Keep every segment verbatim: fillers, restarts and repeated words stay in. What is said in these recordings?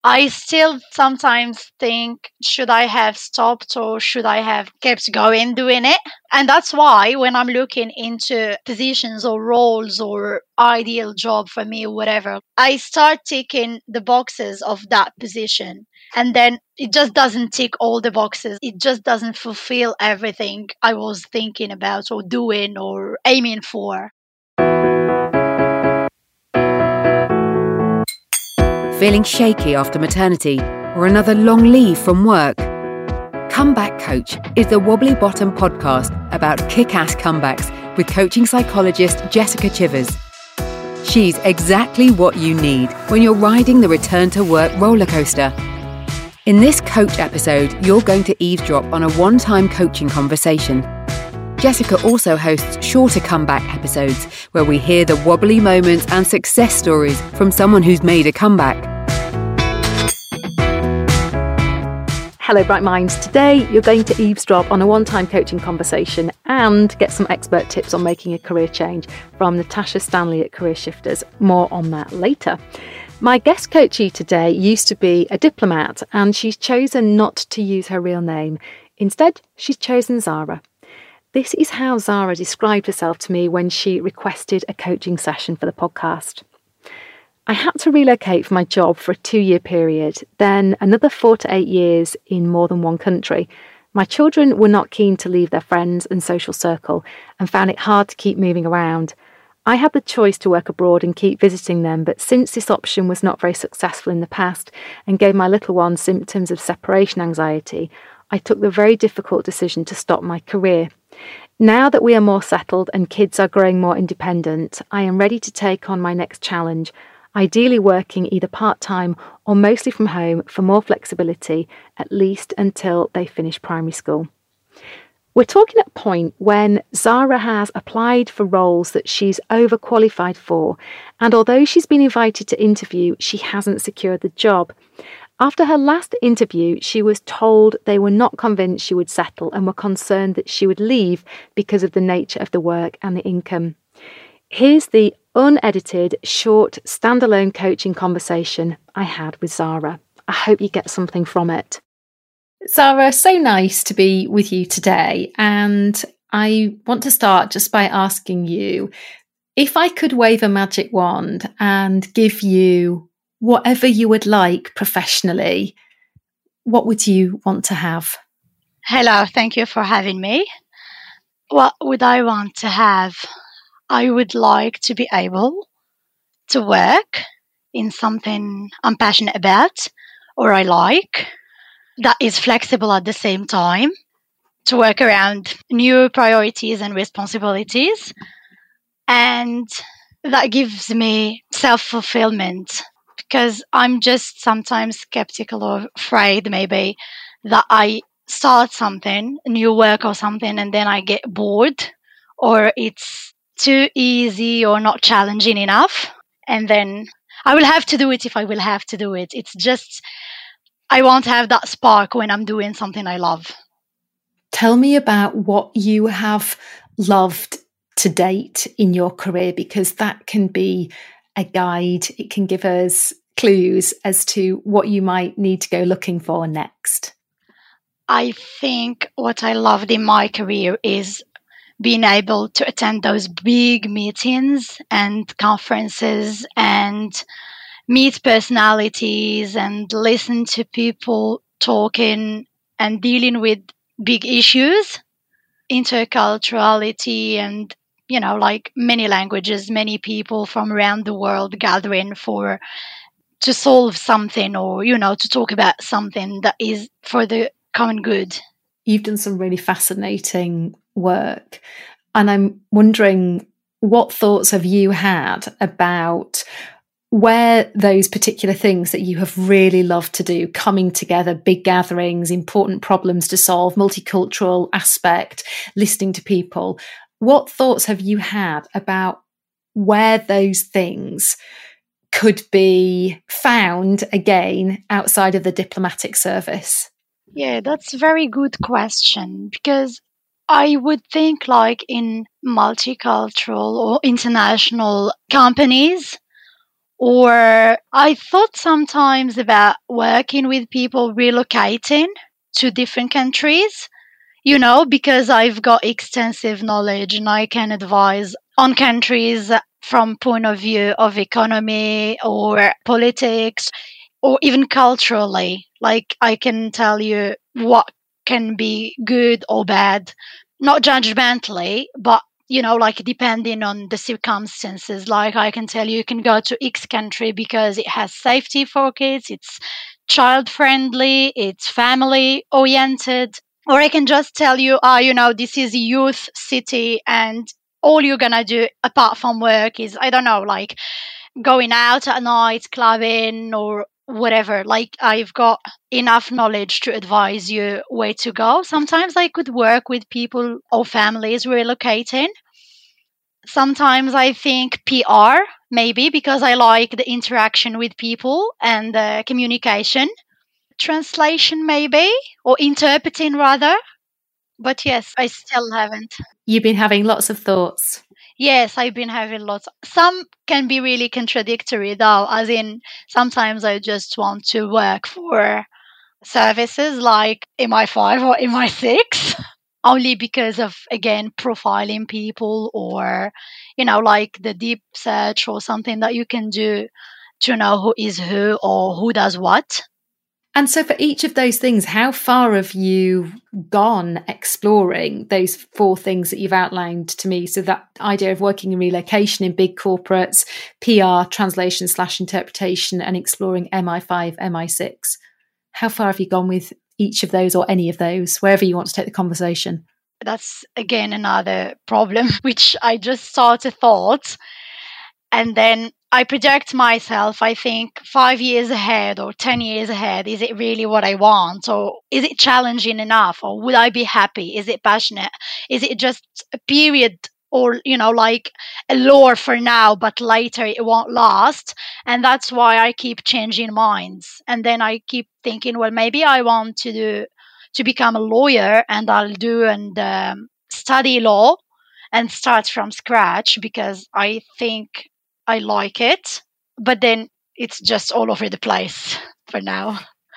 I still sometimes think, should I have stopped or should I have kept going doing it? And that's why when I'm looking into positions or roles or ideal job for me or whatever, I start ticking the boxes of that position. And then it just doesn't tick all the boxes. It just doesn't fulfill everything I was thinking about or doing or aiming for. Feeling shaky after maternity or another long leave from work? Comeback Coach is the Wobbly Bottom podcast about kick-ass comebacks with coaching psychologist Jessica Chivers. She's exactly what you need when you're riding the return to work roller coaster. In this coach episode, you're going to eavesdrop on a one-time coaching conversation. Jessica also hosts shorter comeback episodes where we hear the wobbly moments and success stories from someone who's made a comeback. Hello, Bright Minds. Today, you're going to eavesdrop on a one-time coaching conversation and get some expert tips on making a career change from Natasha Stanley at Career Shifters. More on that later. My guest coachee today used to be a diplomat, and she's chosen not to use her real name. Instead, she's chosen Zara. This is how Zara described herself to me when she requested a coaching session for the podcast. I had to relocate for my job for a two-year period, then another four to eight years in more than one country. My children were not keen to leave their friends and social circle and found it hard to keep moving around. I had the choice to work abroad and keep visiting them, but since this option was not very successful in the past and gave my little one symptoms of separation anxiety, I took the very difficult decision to stop my career. Now that we are more settled and kids are growing more independent, I am ready to take on my next challenge, ideally working either part-time or mostly from home for more flexibility, at least until they finish primary school. We're talking at a point when Zara has applied for roles that she's overqualified for, and although she's been invited to interview, she hasn't secured the job. After her last interview, she was told they were not convinced she would settle and were concerned that she would leave because of the nature of the work and the income. Here's the unedited, short, standalone coaching conversation I had with Zara. I hope you get something from it. Zara, so nice to be with you today. And I want to start just by asking you, if I could wave a magic wand and give you whatever you would like professionally, what would you want to have? Hello, thank you for having me. What would I want to have? I would like to be able to work in something I'm passionate about or I like, that is flexible at the same time, to work around new priorities and responsibilities, and that gives me self-fulfillment, because I'm just sometimes skeptical or afraid maybe that I start something, new work or something, and then I get bored or it's too easy or not challenging enough. And then I will have to do it if I will have to do it. It's just, I won't have that spark when I'm doing something I love. Tell me about what you have loved to date in your career, because that can be a guide. It can give us clues as to what you might need to go looking for next. I think what I loved in my career is being able to attend those big meetings and conferences and meet personalities and listen to people talking and dealing with big issues, interculturality and, you know, like many languages, many people from around the world gathering for to solve something or, you know, to talk about something that is for the common good. You've done some really fascinating work, and I'm wondering, what thoughts have you had about where those particular things that you have really loved to do, coming together, big gatherings, important problems to solve, multicultural aspect, listening to people, what thoughts have you had about where those things could be found again outside of the diplomatic service? Yeah, that's a very good question, because I would think like in multicultural or international companies Or I thought sometimes about working with people relocating to different countries, you know, because I've got extensive knowledge and I can advise on countries from point of view of economy or politics or even culturally. Like I can tell you what can be good or bad, not judgmentally, but you know, like depending on the circumstances. Like I can tell you, you can go to X country because it has safety for kids, it's child friendly, it's family oriented. Or I can just tell you, ah, you know, this is a youth city and all you're gonna do apart from work is, I don't know, like going out at night, clubbing or whatever. Like I've got enough knowledge to advise you where to go. Sometimes I could work with people or families relocating. Sometimes I think P R, maybe because I like the interaction with people and the communication. Translation, maybe, or interpreting rather. But yes, I still haven't. You've been having lots of thoughts. Yes, I've been having lots. Some can be really contradictory, though, as in sometimes I just want to work for services like M I five or M I six, only because of, again, profiling people or, you know, like the deep search or something that you can do to know who is who or who does what. And so for each of those things, how far have you gone exploring those four things that you've outlined to me? So that idea of working in relocation in big corporates, P R, translation slash interpretation, and exploring M I five, M I six. How far have you gone with each of those or any of those, wherever you want to take the conversation? That's, again, another problem, which I just started thought. And then I project myself, I think, five years ahead or ten years ahead. Is it really what I want? Or is it challenging enough? Or would I be happy? Is it passionate? Is it just a period or, you know, like a lure for now, but later it won't last? And that's why I keep changing minds. And then I keep thinking, well, maybe I want to do, to become a lawyer and I'll do and um, study law and start from scratch because I think I like it, but then it's just all over the place for now.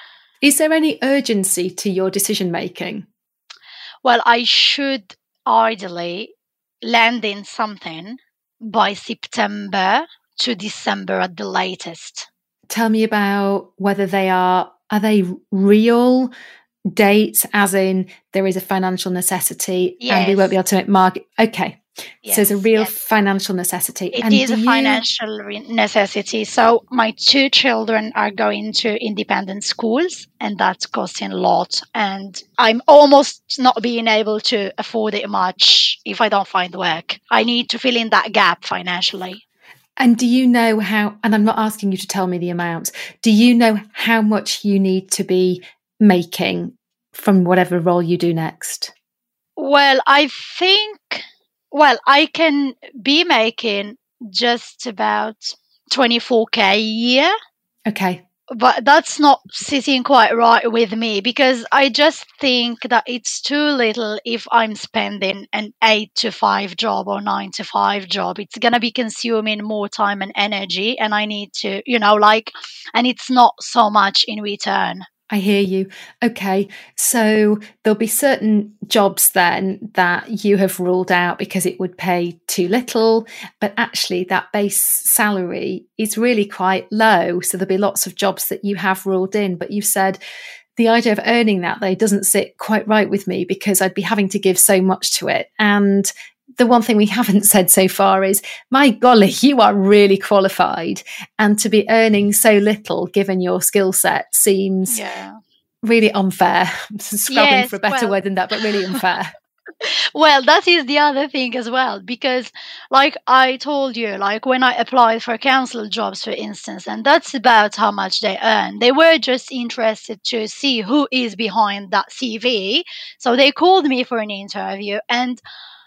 Is there any urgency to your decision making? Well, I should ideally land in something by September to December at the latest. Tell me about whether they are, are they real dates, as in there is a financial necessity Yes. and we won't be able to make market? Okay. Yes, so it's a real yes. financial necessity. It and is a you... financial re- necessity. So my two children are going to independent schools and that's costing a lot. And I'm almost not being able to afford it much if I don't find work. I need to fill in that gap financially. And do you know how, and I'm not asking you to tell me the amount, do you know how much you need to be making from whatever role you do next? Well, I think... Well, I can be making just about twenty-four K a year. Okay. But that's not sitting quite right with me because I just think that it's too little if I'm spending an eight to five job or nine to five job. It's going to be consuming more time and energy and I need to, you know, like, and it's not so much in return. I hear you. Okay. So there'll be certain jobs then that you have ruled out because it would pay too little, but actually that base salary is really quite low. So there'll be lots of jobs that you have ruled in, but you've said the idea of earning that though doesn't sit quite right with me because I'd be having to give so much to it. And the one thing we haven't said so far is, my golly, you are really qualified. And to be earning so little, given your skill set, seems yeah. really unfair. I'm scrubbing Yes, for a better well, word than that, but really unfair. Well, that is the other thing as well, because like I told you, like when I applied for council jobs, for instance, and that's about how much they earn. They were just interested to see who is behind that C V. So they called me for an interview and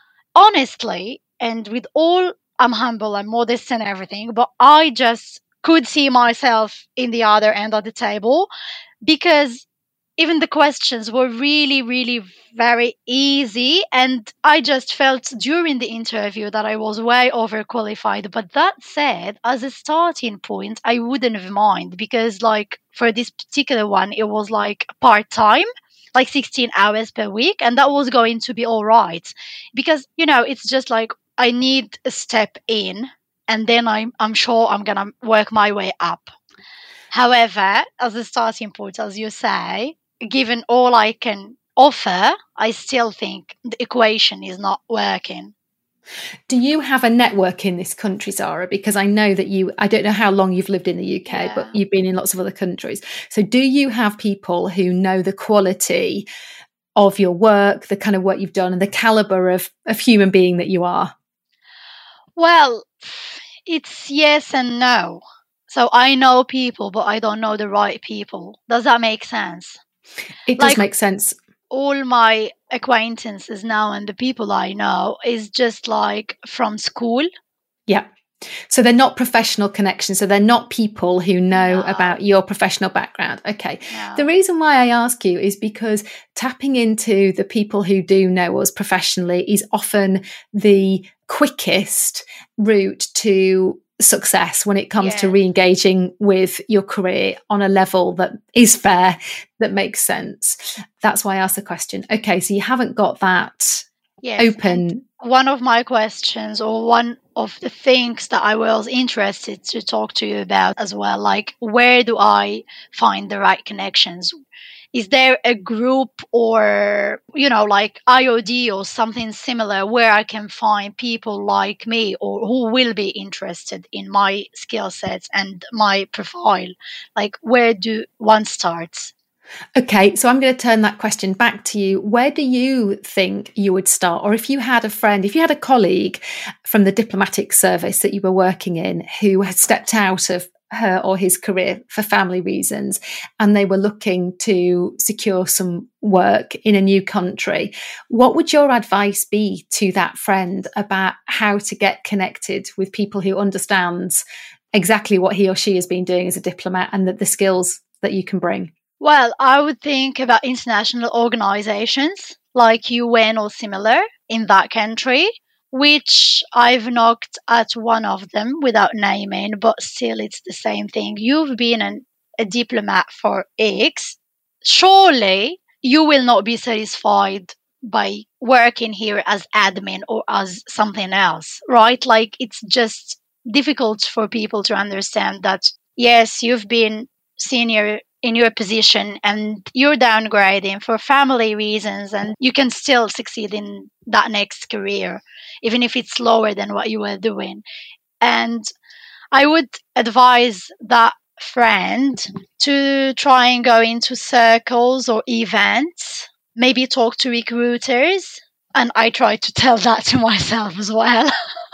honestly, and with all, I'm humble, I'm modest and everything, but I just could see myself in the other end of the table because even the questions were really, really very easy. And I just felt during the interview that I was way overqualified. But that said, as a starting point, I wouldn't have mind because, like, for this particular one, it was like part time, like sixteen hours per week. And that was going to be all right because, you know, it's just like I need a step in and then I'm, I'm sure I'm going to work my way up. However, as a starting point, as you say, given all I can offer, I still think the equation is not working. Do you have a network in this country, Zara? Because I know that you, I don't know how long you've lived in the U K, Yeah. but you've been in lots of other countries. So do you have people who know the quality of your work, the kind of work you've done and the calibre of, of human being that you are? Well, it's yes and no. So I know people, but I don't know the right people. Does that make sense? It does Like, make sense. all my acquaintances now and the people I know is just like from school. Yeah. So they're not professional connections. So they're not people who know No. about your professional background. Okay. No. The reason why I ask you is because tapping into the people who do know us professionally is often the quickest route to success when it comes Yeah. to re-engaging with your career on a level that is fair, that makes sense. That's why I asked the question. Okay, so you haven't got that Yes. open. One of my questions, or one of the things that I was interested to talk to you about as well, like, where do I find the right connections? Is there a group or, you know, like I O D or something similar where I can find people like me or who will be interested in my skill sets and my profile? Like, where do one starts? Okay, so I'm going to turn that question back to you. Where do you think you would start? Or if you had a friend, if you had a colleague from the diplomatic service that you were working in who had stepped out of her or his career for family reasons and they were looking to secure some work in a new country, what would your advice be to that friend about how to get connected with people who understands exactly what he or she has been doing as a diplomat and the, the skills that you can bring? Well, I would think about international organizations like U N or similar in that country, which I've knocked at one of them without naming, but still it's the same thing. You've been an, a diplomat for X. Surely you will not be satisfied by working here as admin or as something else, right? Like, it's just difficult for people to understand that, yes, you've been senior in your position and you're downgrading for family reasons and you can still succeed in that next career, even if it's lower than what you were doing. And I would advise that friend to try and go into circles or events, maybe talk to recruiters. And I try to tell that to myself as well.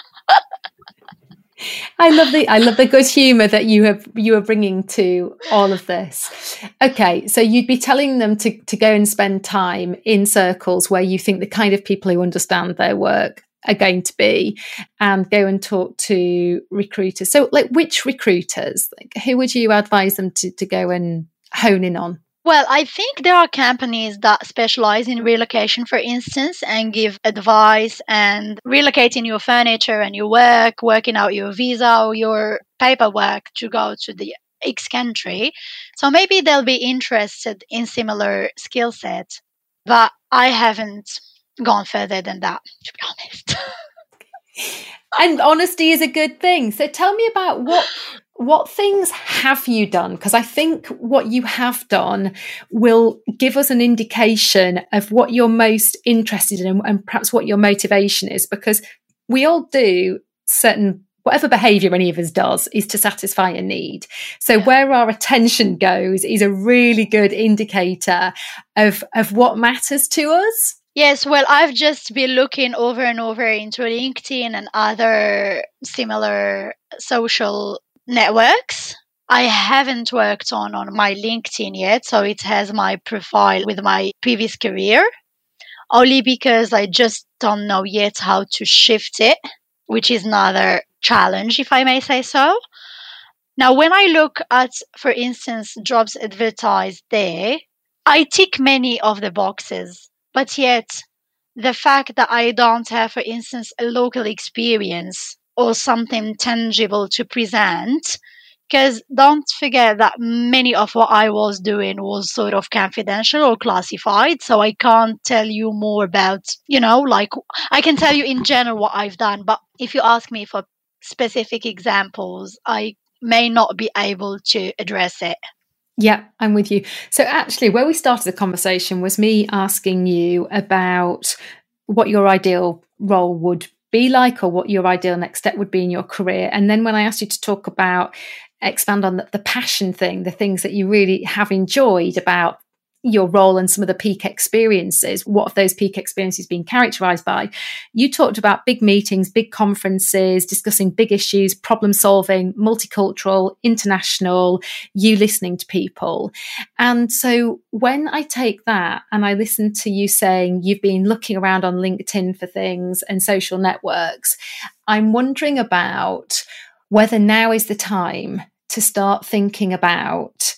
I love the I love the good humour that you have you are bringing to all of this. Okay, so you'd be telling them to to go and spend time in circles where you think the kind of people who understand their work are going to be, and go and talk to recruiters. So, like, which recruiters? Like, who would you advise them to to go and hone in on? Well, I think there are companies that specialize in relocation, for instance, and give advice and relocating your furniture and your work, working out your visa or your paperwork to go to the X country. So maybe they'll be interested in similar skill set, but I haven't gone further than that, to be honest. And honesty is a good thing. So tell me about what what things have you done? Because I think what you have done will give us an indication of what you're most interested in and perhaps what your motivation is, because we all do certain, whatever behaviour any of us does is to satisfy a need. So Yeah. where our attention goes is a really good indicator of, of what matters to us. Yes, well, I've just been looking over and over into LinkedIn and other similar social networks. I haven't worked on, on my LinkedIn yet, so it has my profile with my previous career, only because I just don't know yet how to shift it, which is another challenge, if I may say so. Now, when I look at, for instance, jobs advertised there, I tick many of the boxes, but yet the fact that I don't have, for instance, a local experience or something tangible to present, because don't forget that many of what I was doing was sort of confidential or classified, so I can't tell you more about, you know, like I can tell you in general what I've done, but if you ask me for specific examples, I may not be able to address it. Yeah, I'm with you. So actually, where we started the conversation was me asking you about what your ideal role would be like, or what your ideal next step would be in your career. And then when I asked you to talk about, expand on the, the passion thing, the things that you really have enjoyed about your role and some of the peak experiences, what have those peak experiences been characterized by? You talked about big meetings, big conferences, discussing big issues, problem solving, multicultural, international, you listening to people. And so when I take that and I listen to you saying you've been looking around on LinkedIn for things and social networks, I'm wondering about whether now is the time to start thinking about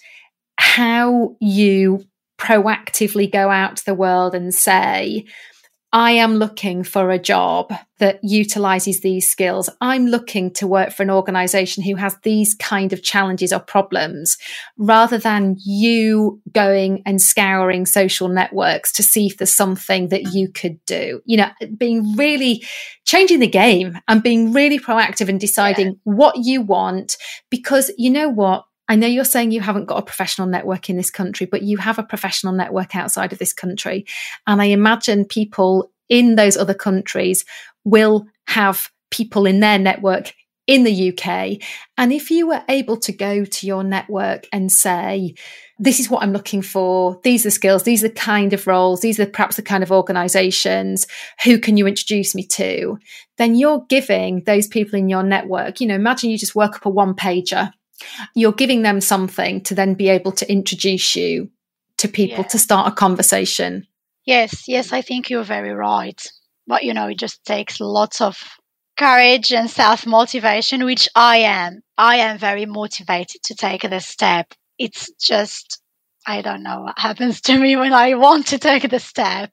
how you proactively go out to the world and say, I am looking for a job that utilizes these skills. I'm looking to work for an organization who has these kind of challenges or problems, rather than you going and scouring social networks to see if there's something that you could do. You know, being really changing the game and being really proactive and deciding yeah. what you want, because you know what? I know you're saying you haven't got a professional network in this country, but you have a professional network outside of this country. And I imagine people in those other countries will have people in their network in the U K. And if you were able to go to your network and say, this is what I'm looking for, these are the skills, these are the kind of roles, these are perhaps the kind of organizations, who can you introduce me to? Then you're giving those people in your network, you know, imagine you just work up a one pager. You're giving them something to then be able to introduce you to people yeah. to start a conversation. Yes, yes, I think you're very right. But, you know, it just takes lots of courage and self-motivation, which I am. I am very motivated to take this step. It's just, I don't know what happens to me when I want to take the step.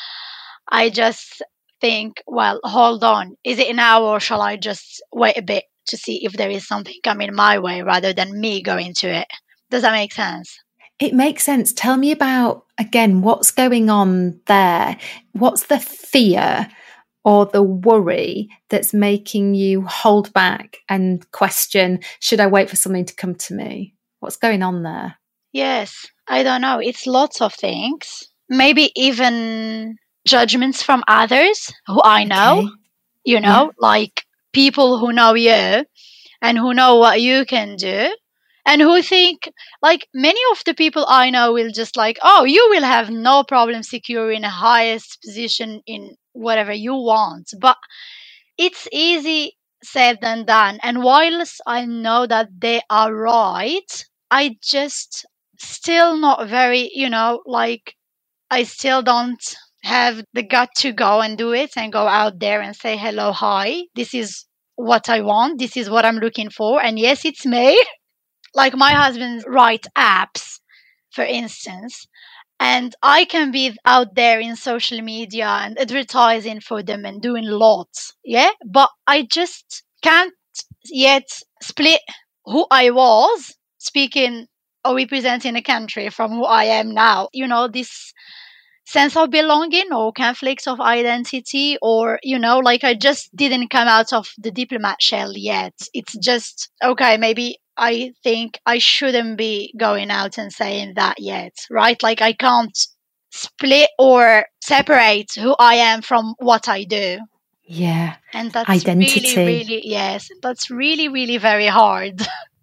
I just think, well, hold on. Is it now, or shall I just wait a bit to see if there is something coming my way rather than me going to it? Does that make sense? It makes sense. Tell me about, again, what's going on there? What's the fear or the worry that's making you hold back and question, should I wait for something to come to me? What's going on there? Yes, I don't know. It's lots of things. Maybe even judgments from others who I know, okay. you know, yeah. like people who know you and who know what you can do, and who think, like, many of the people I know will just like, oh, you will have no problem securing a highest position in whatever you want. But it's easy said than done. And whilst I know that they are right, I just still not very, you know, like, I still don't have the gut to go and do it and go out there and say, hello, hi, this is what I want. This is what I'm looking for. And yes, it's me. Like, my husband writes apps, for instance, and I can be out there in social media and advertising for them and doing lots. Yeah. But I just can't yet split who I was speaking or representing a country from who I am now. You know, this sense of belonging or conflicts of identity, or, you know, like, I just didn't come out of the diplomat shell yet. It's just, okay, maybe I think I shouldn't be going out and saying that yet, right? Like, I can't split or separate who I am from what I do. Yeah. And that's identity. really, really, yes, that's really, really very hard.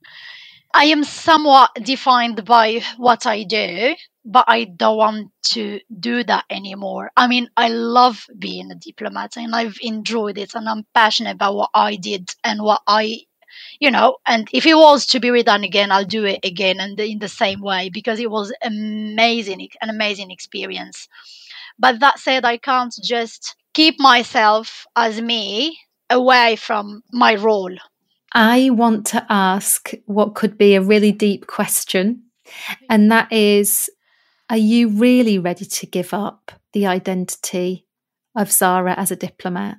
I am somewhat defined by what I do, but I don't want to do that anymore. I mean, I love being a diplomat and I've enjoyed it, and I'm passionate about what I did and what I, you know, and if it was to be redone again, I'll do it again and in the same way, because it was amazing, an amazing experience. But that said, I can't just keep myself as me away from my role. I want to ask what could be a really deep question, and that is, Are you really ready to give up the identity of Zara as a diplomat?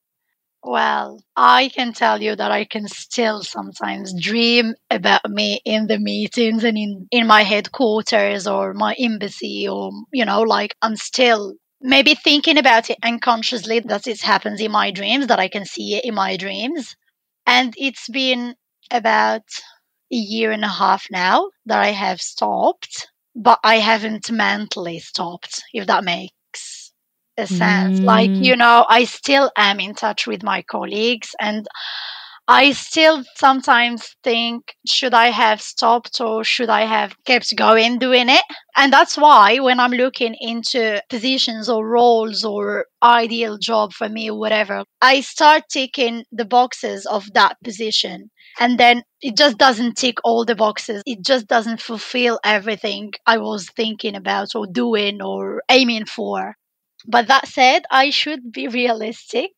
Well, I can tell you that I can still sometimes dream about me in the meetings and in, in my headquarters or my embassy, or, you know, like I'm still maybe thinking about it unconsciously, that it happens in my dreams, that I can see it in my dreams. And it's been about a year and a half now that I have stopped, but I haven't mentally stopped, if that makes a sense. Mm. Like, you know, I still am in touch with my colleagues, and I still sometimes think, should I have stopped or should I have kept going doing it? And that's why when I'm looking into positions or roles or ideal job for me or whatever, I start ticking the boxes of that position. And then it just doesn't tick all the boxes. It just doesn't fulfill everything I was thinking about or doing or aiming for. But that said, I should be realistic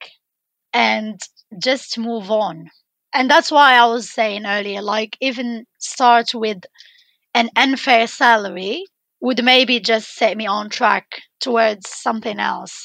and just move on. And that's why I was saying earlier, like, even start with an unfair salary would maybe just set me on track towards something else.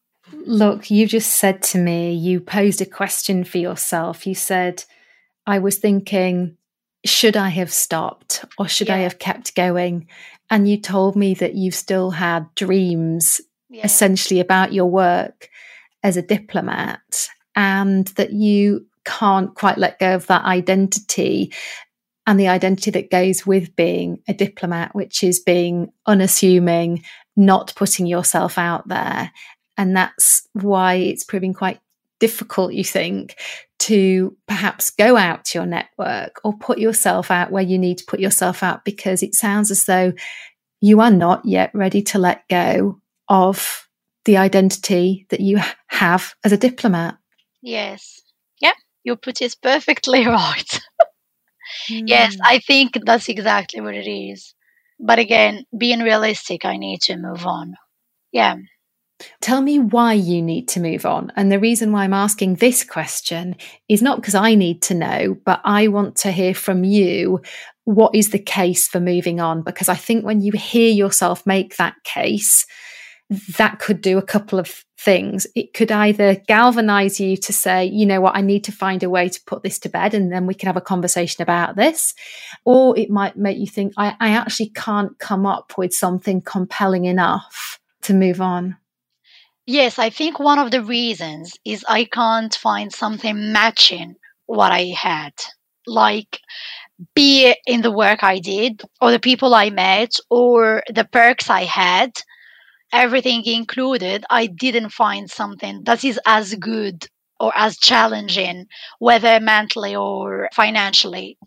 Look, you just said to me, you posed a question for yourself. You said, I was thinking, should I have stopped or should Yeah. I have kept going? And you told me that you still had dreams Yeah. essentially about your work as a diplomat, and that you can't quite let go of that identity and the identity that goes with being a diplomat, which is being unassuming, not putting yourself out there. And that's why it's proving quite difficult, you think, to perhaps go out to your network or put yourself out where you need to put yourself out, because it sounds as though you are not yet ready to let go of the identity that you have as a diplomat. Yes. Yeah, you put it perfectly right. Mm. Yes, I think that's exactly what it is. But again, being realistic, I need to move on. Yeah. Tell me why you need to move on. And the reason why I'm asking this question is not because I need to know, but I want to hear from you what is the case for moving on. Because I think when you hear yourself make that case, that could do a couple of things. It could either galvanize you to say, you know what, I need to find a way to put this to bed and then we can have a conversation about this. Or it might make you think, I, I actually can't come up with something compelling enough to move on. Yes, I think one of the reasons is I can't find something matching what I had. Like, be it in the work I did, or the people I met, or the perks I had, everything included, I didn't find something that is as good or as challenging, whether mentally or financially.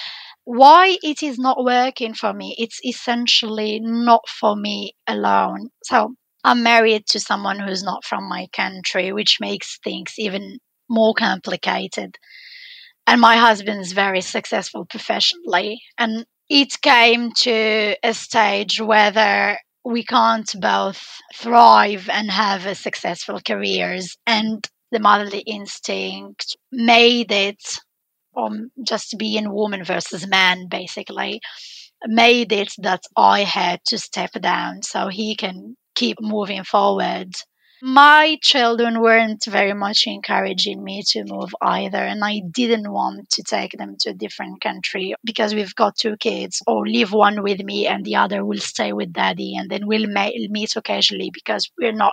Why it is not working for me? It's essentially not for me alone. So I'm married to someone who's not from my country, which makes things even more complicated. And my husband's very successful professionally. And it came to a stage whether we can't both thrive and have a successful careers. And the motherly instinct made it, or just being woman versus man, basically, made it that I had to step down so he can keep moving forward. My children weren't very much encouraging me to move either, and I didn't want to take them to a different country because we've got two kids, or leave one with me and the other will stay with daddy, and then we'll ma- meet occasionally because we're not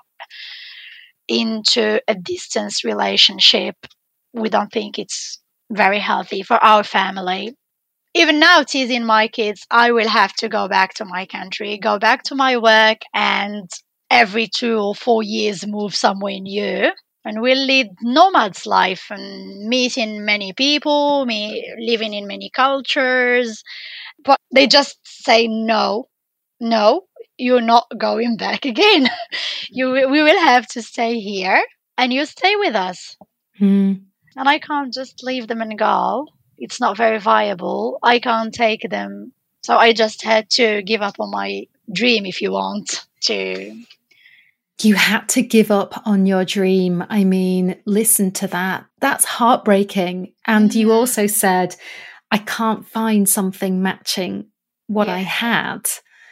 into a distance relationship. We don't think it's very healthy for our family. Even now, teasing my kids, I will have to go back to my country, go back to my work, and every two or four years move somewhere new. And we'll lead nomad's life and meeting many people, me living in many cultures. But they just say, no, no, you're not going back again. you We will have to stay here and you stay with us. Hmm. And I can't just leave them and go. It's not very viable. I can't take them. So I just had to give up on my dream, if you want to. You had to give up on your dream. I mean, listen to that. That's heartbreaking. And you also said, I can't find something matching what Yeah. I had.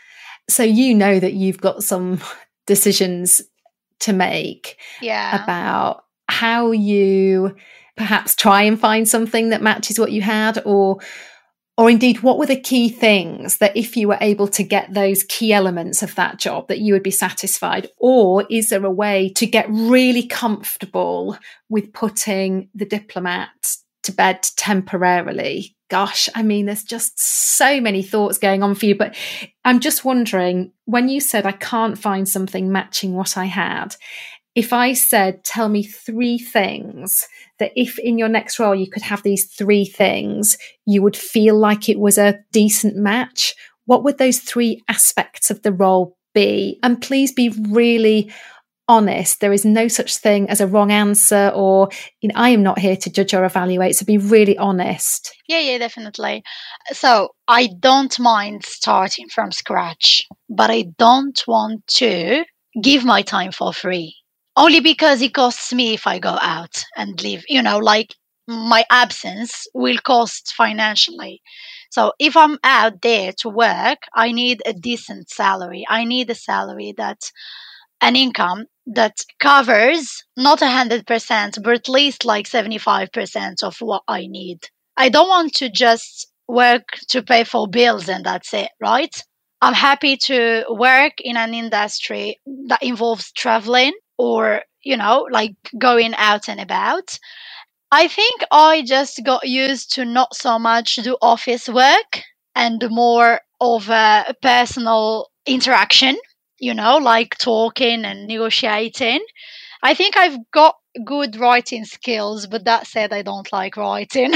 So you know that you've got some decisions to make Yeah. about how you perhaps try and find something that matches what you had, or or indeed what were the key things that if you were able to get those key elements of that job that you would be satisfied? Or is there a way to get really comfortable with putting the diplomat to bed temporarily? Gosh, I mean, there's just so many thoughts going on for you, but I'm just wondering, when you said I can't find something matching what I had, if I said, tell me three things that if in your next role you could have these three things, you would feel like it was a decent match, what would those three aspects of the role be? And please be really honest. There is no such thing as a wrong answer, or, you know, I am not here to judge or evaluate. So be really honest. Yeah, yeah, definitely. So I don't mind starting from scratch, but I don't want to give my time for free. Only because it costs me if I go out and leave, you know, like my absence will cost financially. So if I'm out there to work, I need a decent salary. I need a salary that, an income that covers not one hundred percent, but at least like seventy-five percent of what I need. I don't want to just work to pay for bills and that's it, right? I'm happy to work in an industry that involves traveling, or, you know, like going out and about. I think I just got used to not so much do office work and more of a personal interaction, you know, like talking and negotiating. I think I've got good writing skills, but that said, I don't like writing.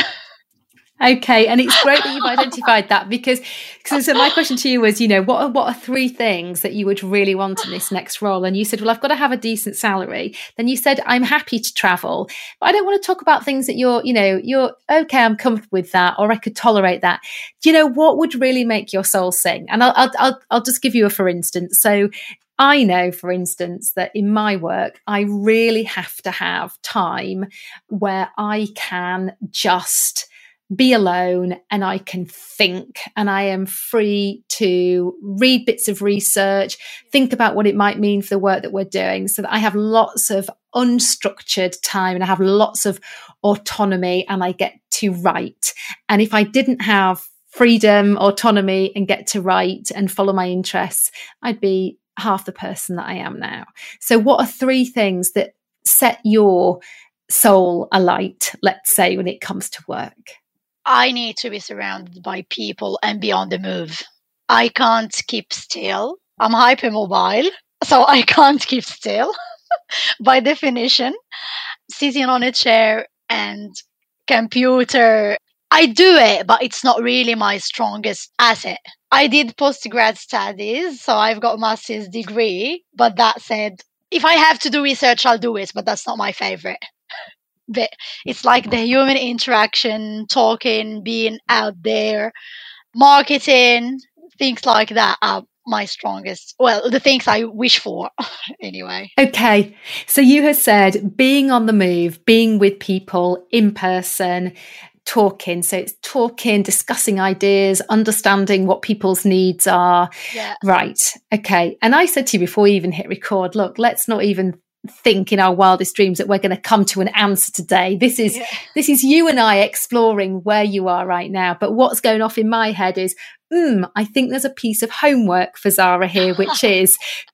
Okay, and it's great that you've identified that, because so, so my question to you was, you know, what are, what are three things that you would really want in this next role? And you said, well, I've got to have a decent salary. Then you said, I'm happy to travel, but I don't want to talk about things that you're, you know, you're okay, I'm comfortable with that, or I could tolerate that. Do you know what would really make your soul sing? And I'll, I'll, I'll, I'll just give you a for instance. So I know, for instance, that in my work, I really have to have time where I can just be alone and I can think, and I am free to read bits of research, think about what it might mean for the work that we're doing, so that I have lots of unstructured time and I have lots of autonomy and I get to write. And if I didn't have freedom, autonomy, and get to write and follow my interests, I'd be half the person that I am now. So what are three things that set your soul alight, let's say, when it comes to work? I need to be surrounded by people and be on the move. I can't keep still. I'm hypermobile, so I can't keep still by definition. Sitting on a chair and computer, I do it, but it's not really my strongest asset. I did postgrad studies, so I've got a master's degree, but that said, if I have to do research, I'll do it, but that's not my favorite. But it's like the human interaction, talking, being out there, marketing, things like that are my strongest, well, the things I wish for anyway. Okay. So you have said being on the move, being with people in person, talking. So it's talking, discussing ideas, understanding what people's needs are. Yeah. Right. Okay. And I said to you before we even hit record, look, let's not even think in our wildest dreams that we're going to come to an answer today. This is yeah. this is you and I exploring where you are right now. But what's going off in my head is, mm, I think there's a piece of homework for Zara here, which is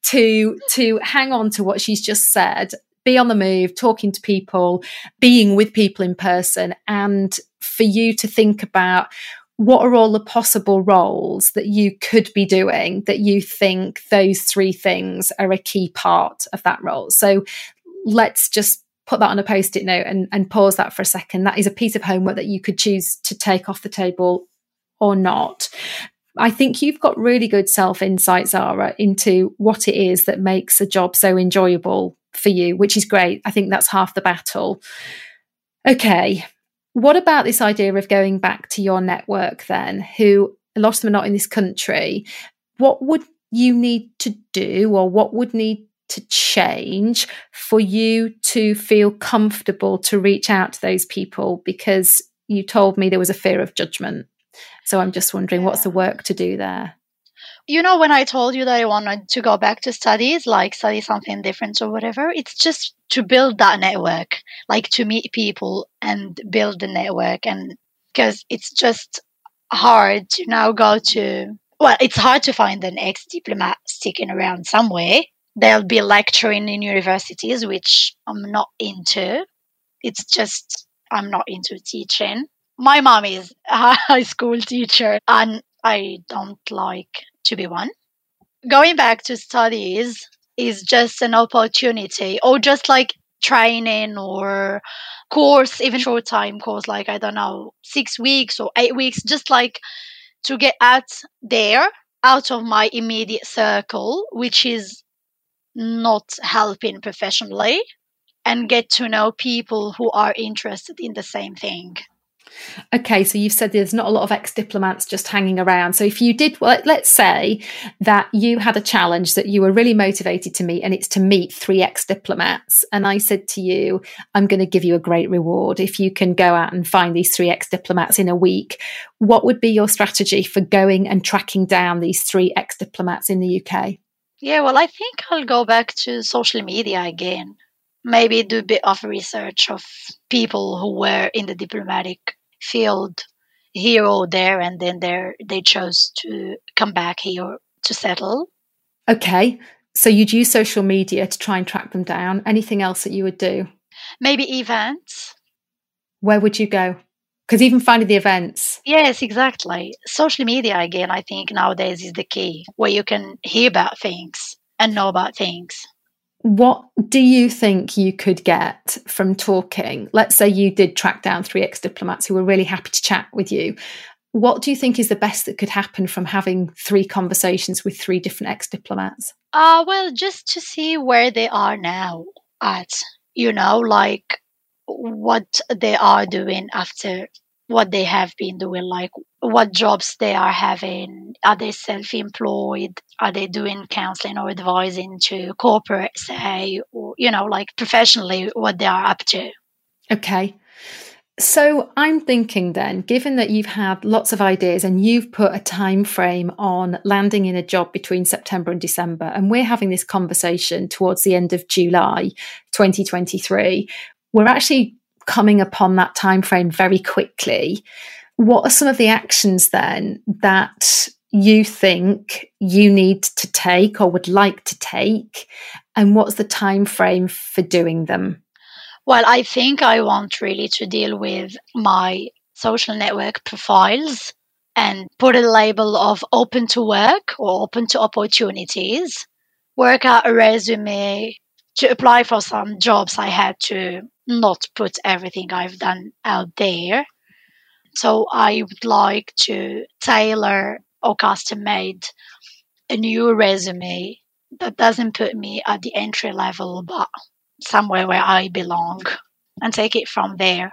to to hang on to what she's just said, be on the move, talking to people, being with people in person, and for you to think about what are all the possible roles that you could be doing that you think those three things are a key part of that role. So let's just put that on a post-it note and, and pause that for a second. That is a piece of homework that you could choose to take off the table or not. I think you've got really good self-insight, Zara, into what it is that makes a job so enjoyable for you, which is great. I think that's half the battle. Okay. What about this idea of going back to your network then, who a lot of them are not in this country? What would you need to do, or what would need to change for you to feel comfortable to reach out to those people? Because you told me there was a fear of judgment. So I'm just wondering, yeah. what's the work to do there? You know, when I told you that I wanted to go back to studies, like study something different or whatever, it's just to build that network, like to meet people and build the network. And because it's just hard to now go to, well, it's hard to find an ex-diplomat sticking around somewhere. They'll be lecturing in universities, which I'm not into. It's just, I'm not into teaching. My mom is a high school teacher, and I don't like to be one. Going back to studies is just an opportunity, or just like training or course, even short time course, like, I don't know, six weeks or eight weeks, just like to get out there, out of my immediate circle, which is not helping professionally, and get to know people who are interested in the same thing. Okay, so you've said there's not a lot of ex-diplomats just hanging around. So if you did, well, let's say that you had a challenge that you were really motivated to meet, and it's to meet three ex-diplomats. And I said to you, I'm going to give you a great reward if you can go out and find these three ex-diplomats in a week. What would be your strategy for going and tracking down these three ex-diplomats in the U K? Yeah, well, I think I'll go back to social media again. Maybe do a bit of research of people who were in the diplomatic field here or there, and then they they chose to come back here to settle. Okay, so you'd use social media to try and track them down. Anything else that you would do? Maybe events. Where would you go? Because even finding the events. Yes, exactly. Social media, again, I think nowadays is the key, where you can hear about things and know about things. What do you think you could get from talking? Let's say you did track down three ex-diplomats who were really happy to chat with you. What do you think is the best that could happen from having three conversations with three different ex-diplomats? Uh, well, just to see where they are now at, you know, like what they are doing after what they have been doing, like what jobs they are having. Are they self-employed? Are they doing counseling or advising to corporate, say, or, you know, like professionally what they are up to? Okay. So I'm thinking then, given that you've had lots of ideas and you've put a time frame on landing in a job between September and December, and we're having this conversation towards the end of July twenty twenty-three, we're actually coming upon that time frame very quickly. What are some of the actions then that you think you need to take or would like to take, and what's the time frame for doing them? Well, I think I want really to deal with my social network profiles and put a label of open to work or open to opportunities, work out a resume. To apply for some jobs, I had to not put everything I've done out there. So I would like to tailor or custom made a new resume that doesn't put me at the entry level, but somewhere where I belong, and take it from there.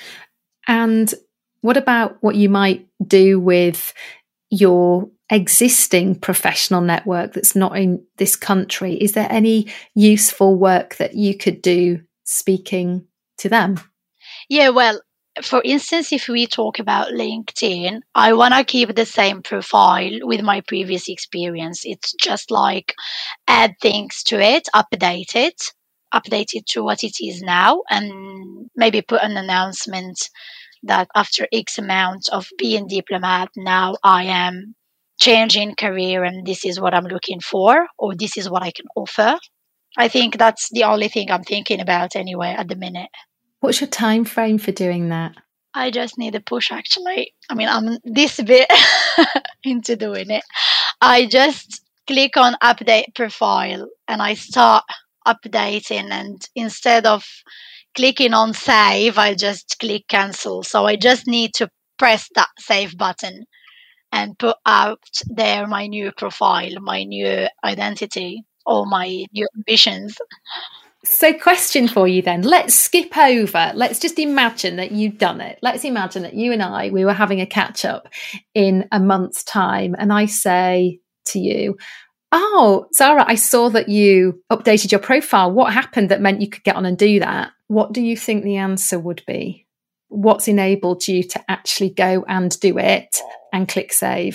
And what about what you might do with your existing professional network that's not in this country? Is there any useful work that you could do speaking to them? Yeah, well, for instance, if we talk about LinkedIn, I want to keep the same profile with my previous experience. It's just like add things to it, update it, update it to what it is now, and maybe put an announcement that after X amount of being diplomat, now I am changing career and this is what I'm looking for, or this is what I can offer. I think that's the only thing I'm thinking about anyway at the minute. What's your time frame for doing that? I just need a push, actually. I mean, I'm this bit into doing it. I just click on update profile and I start updating, and instead of clicking on save, I just click cancel. So I just need to press that save button and put out there my new profile, my new identity, or my new ambitions. So question for you then, let's skip over, let's just imagine that you've done it. Let's imagine that you and I, we were having a catch up in a month's time, and I say to you, oh, Zara, I saw that you updated your profile. What happened that meant you could get on and do that? What do you think the answer would be? What's enabled you to actually go and do it and click save?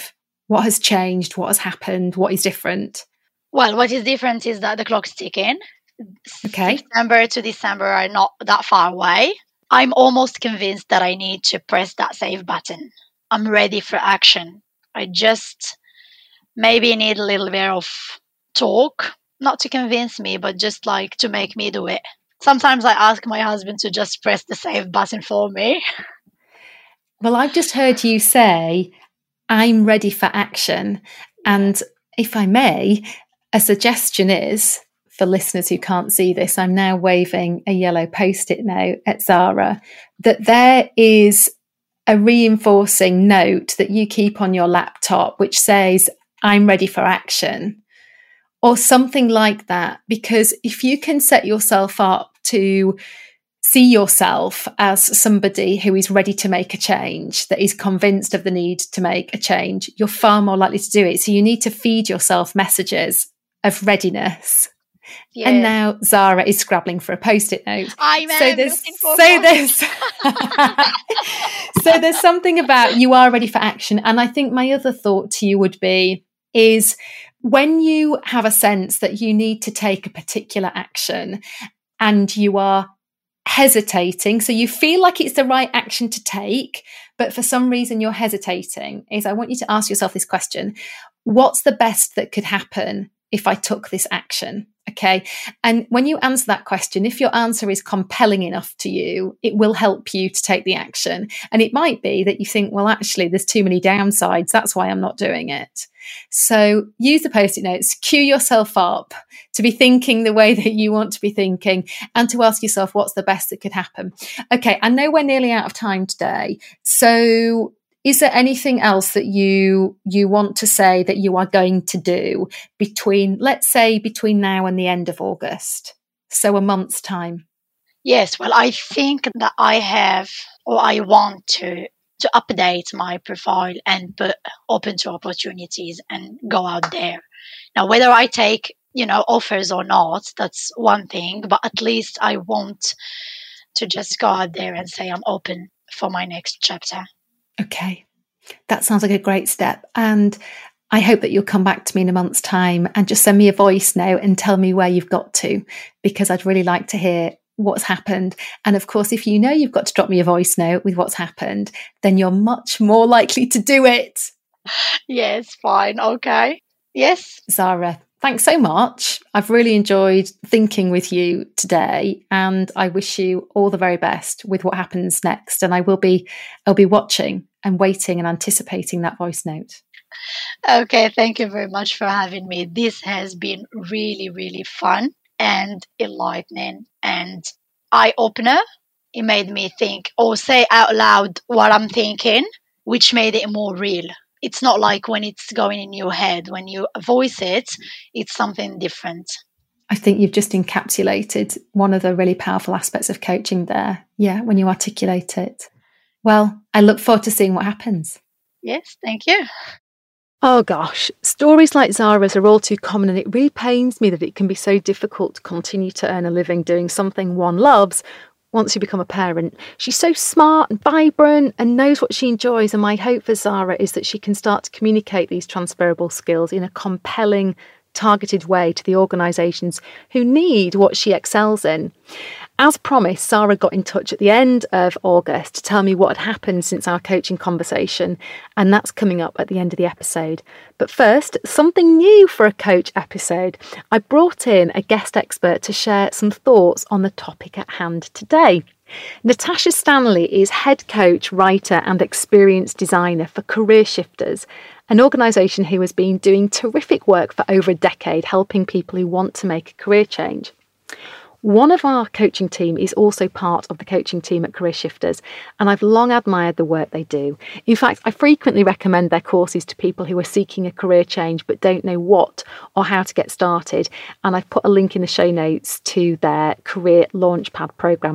What has changed? What has happened? What is different? Well, what is different is that the clock's ticking. Okay. September to December are not that far away. I'm almost convinced that I need to press that save button. I'm ready for action. I just maybe need a little bit of talk, not to convince me, but just like to make me do it. Sometimes I ask my husband to just press the save button for me. Well, I've just heard you say, I'm ready for action. And if I may, a suggestion is, for listeners who can't see this, I'm now waving a yellow post-it note at Zara, that there is a reinforcing note that you keep on your laptop, which says, I'm ready for action, or something like that. Because if you can set yourself up to see yourself as somebody who is ready to make a change, that is convinced of the need to make a change, you're far more likely to do it. So you need to feed yourself messages of readiness. Yes. And now Zara is scrabbling for a post-it note. I'm so there's, looking for so there's, so there's something about you are ready for action. And I think my other thought to you would be, is when you have a sense that you need to take a particular action and you are hesitating, so you feel like it's the right action to take, but for some reason you're hesitating, is I want you to ask yourself this question: what's the best that could happen if I took this action? Okay. And when you answer that question, if your answer is compelling enough to you, it will help you to take the action. And it might be that you think, well, actually, there's too many downsides. That's why I'm not doing it. So use the post-it notes, cue yourself up to be thinking the way that you want to be thinking, and to ask yourself, what's the best that could happen? Okay. I know we're nearly out of time today. So is there anything else that you you want to say that you are going to do between, let's say, between now and the end of August? So a month's time. Yes, well, I think that I have, or I want to, to update my profile and put open to opportunities and go out there. Now, whether I take, you know, offers or not, that's one thing, but at least I want to just go out there and say I'm open for my next chapter. Okay, that sounds like a great step. And I hope that you'll come back to me in a month's time and just send me a voice note and tell me where you've got to, because I'd really like to hear what's happened. And of course, if you know you've got to drop me a voice note with what's happened, then you're much more likely to do it. Yes, fine. Okay. Yes. Zara, thanks so much. I've really enjoyed thinking with you today, and I wish you all the very best with what happens next. And I will be, I'll be watching and waiting and anticipating that voice note. Okay, thank you very much for having me. This has been really, really fun and enlightening and eye-opener. It made me think or say out loud what I'm thinking, which made it more real. It's not like when it's going in your head. When you voice it, it's something different. I think you've just encapsulated one of the really powerful aspects of coaching there. Yeah, when you articulate it. Well, I look forward to seeing what happens. Yes, thank you. Oh gosh, stories like Zara's are all too common, and it really pains me that it can be so difficult to continue to earn a living doing something one loves once you become a parent. She's so smart and vibrant and knows what she enjoys, and my hope for Zara is that she can start to communicate these transferable skills in a compelling, targeted way to the organisations who need what she excels in. As promised, Zara got in touch at the end of August to tell me what had happened since our coaching conversation, and that's coming up at the end of the episode. But first, something new for a coach episode. I brought in a guest expert to share some thoughts on the topic at hand today. Natasha Stanley is head coach, writer and experience designer for Career Shifters, an organisation who has been doing terrific work for over a decade, helping people who want to make a career change. One of our coaching team is also part of the coaching team at Career Shifters, and I've long admired the work they do. In fact, I frequently recommend their courses to people who are seeking a career change but don't know what or how to get started, and I've put a link in the show notes to their Career Launchpad programme.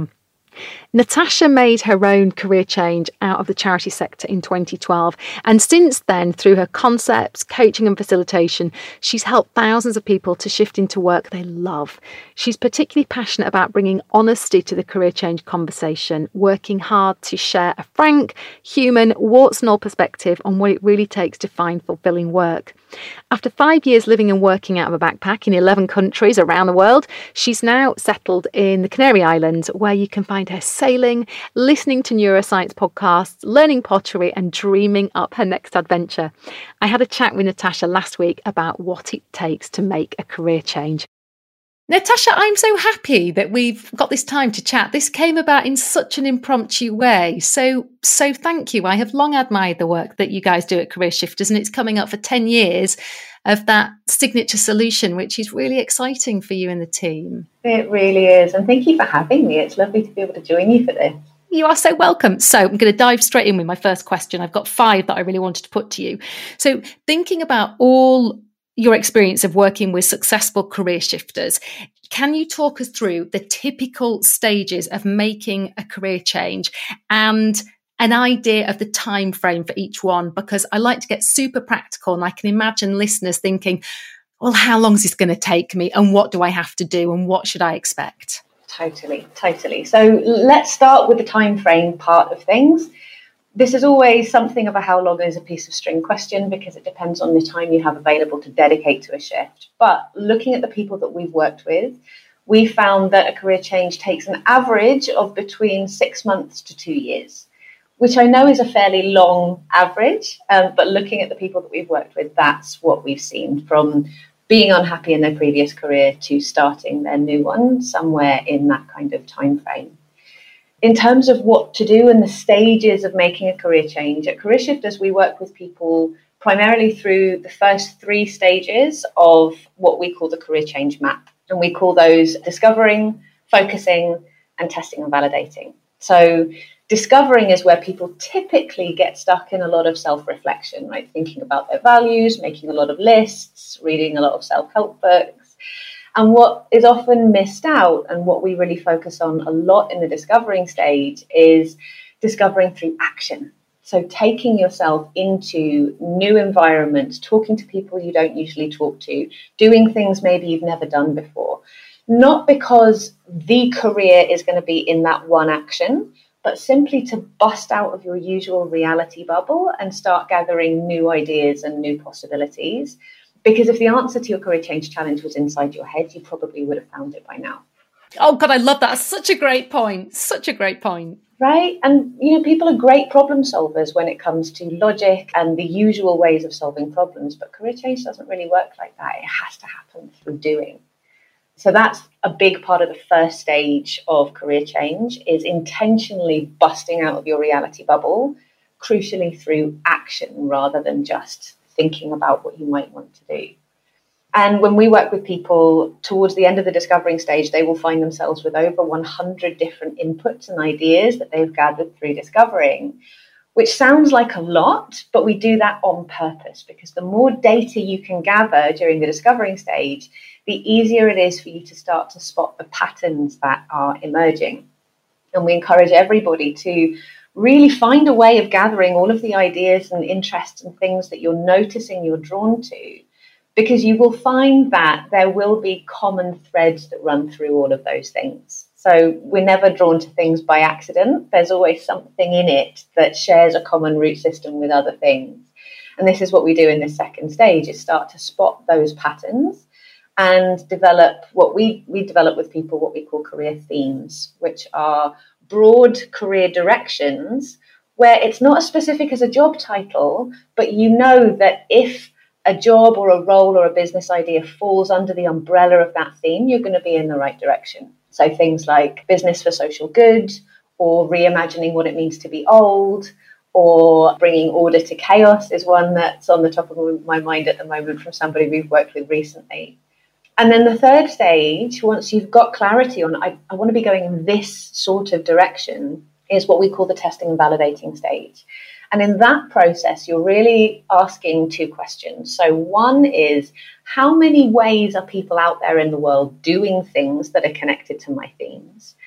Natasha made her own career change out of the charity sector in twenty twelve. And since then, through her concepts, coaching and facilitation, she's helped thousands of people to shift into work they love. She's particularly passionate about bringing honesty to the career change conversation, working hard to share a frank, human, warts and all perspective on what it really takes to find fulfilling work. After five years living and working out of a backpack in eleven countries around the world, she's now settled in the Canary Islands, where you can find her sailing, listening to neuroscience podcasts, learning pottery and dreaming up her next adventure. I had a chat with Natasha last week about what it takes to make a career change. Natasha, I'm so happy that we've got this time to chat. This came about in such an impromptu way. So, so thank you. I have long admired the work that you guys do at Career Shifters, and it's coming up for ten years of that signature solution, which is really exciting for you and the team. It really is. And thank you for having me. It's lovely to be able to join you for this. You are so welcome. So I'm going to dive straight in with my first question. I've got five that I really wanted to put to you. So thinking about all your experience of working with successful career shifters, can you talk us through the typical stages of making a career change and an idea of the time frame for each one? Because I like to get super practical, and I can imagine listeners thinking, well, how long is this going to take me, and what do I have to do, and what should I expect? Totally, totally. So let's start with the time frame part of things. This is always something of a how long is a piece of string question, because it depends on the time you have available to dedicate to a shift. But looking at the people that we've worked with, we found that a career change takes an average of between six months to two years, which I know is a fairly long average. Um, but looking at the people that we've worked with, that's what we've seen, from being unhappy in their previous career to starting their new one, somewhere in that kind of time frame. In terms of what to do and the stages of making a career change, at Career Shifters, we work with people primarily through the first three stages of what we call the career change map. And we call those discovering, focusing, and testing and validating. So discovering is where people typically get stuck in a lot of self-reflection, right? Thinking about their values, making a lot of lists, reading a lot of self-help books. And what is often missed out, and what we really focus on a lot in the discovering stage, is discovering through action. So taking yourself into new environments, talking to people you don't usually talk to, doing things maybe you've never done before. Not because the career is going to be in that one action, but simply to bust out of your usual reality bubble and start gathering new ideas and new possibilities. Because if the answer to your career change challenge was inside your head, you probably would have found it by now. Oh, God, I love that. Such a great point. Such a great point. Right. And, you know, people are great problem solvers when it comes to logic and the usual ways of solving problems. But career change doesn't really work like that. It has to happen through doing. So that's a big part of the first stage of career change, is intentionally busting out of your reality bubble, crucially through action rather than just thinking about what you might want to do. And when we work with people towards the end of the discovering stage, they will find themselves with over one hundred different inputs and ideas that they've gathered through discovering, which sounds like a lot, but we do that on purpose, because the more data you can gather during the discovering stage, the easier it is for you to start to spot the patterns that are emerging. And we encourage everybody to really find a way of gathering all of the ideas and interests and things that you're noticing you're drawn to, because you will find that there will be common threads that run through all of those things. So we're never drawn to things by accident. There's always something in it that shares a common root system with other things. And this is what we do in this second stage, is start to spot those patterns and develop what we, we develop with people, what we call career themes, which are broad career directions where it's not as specific as a job title, but you know that if a job or a role or a business idea falls under the umbrella of that theme, you're going to be in the right direction. So things like business for social good, or reimagining what it means to be old, or bringing order to chaos is one that's on the top of my mind at the moment from somebody we've worked with recently. And then the third stage, once you've got clarity on, I, I want to be going in this sort of direction, is what we call the testing and validating stage. And in that process, you're really asking two questions. So one is, how many ways are people out there in the world doing things that are connected to my themes?